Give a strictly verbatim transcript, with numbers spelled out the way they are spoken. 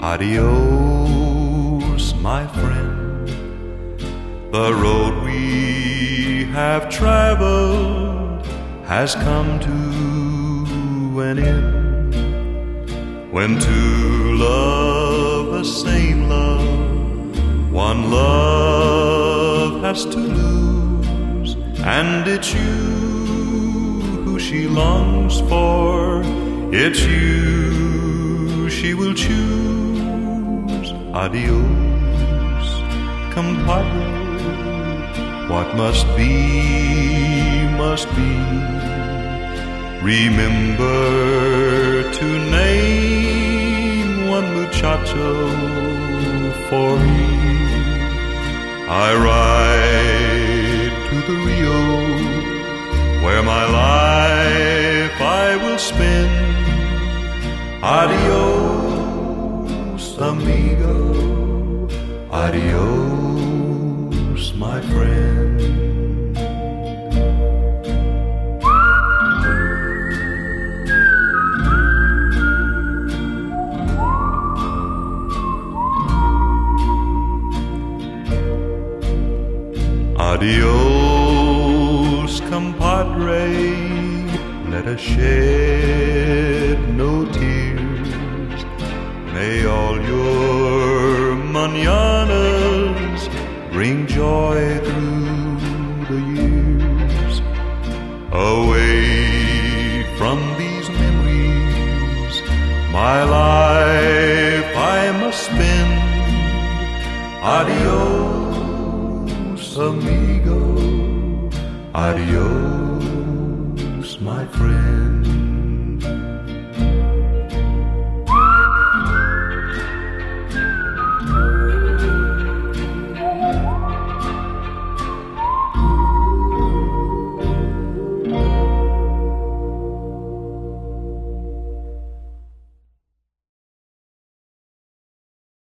Adios, my friend. The road we have traveled has come to an end. When two love the same love, one love has to lose, and it's you who she longs for, it's you she will choose. Adios, compadre, what must be, must be. Remember to name one muchacho for me. I ride to the Rio, where my life I will spend. Adios, amigo, adios, my friend. Adios, compadre, let us shed no tears. May all your mañanas bring joy through the years. Away from these memories, my life I must spend. Adios, amigo, adios, my friend.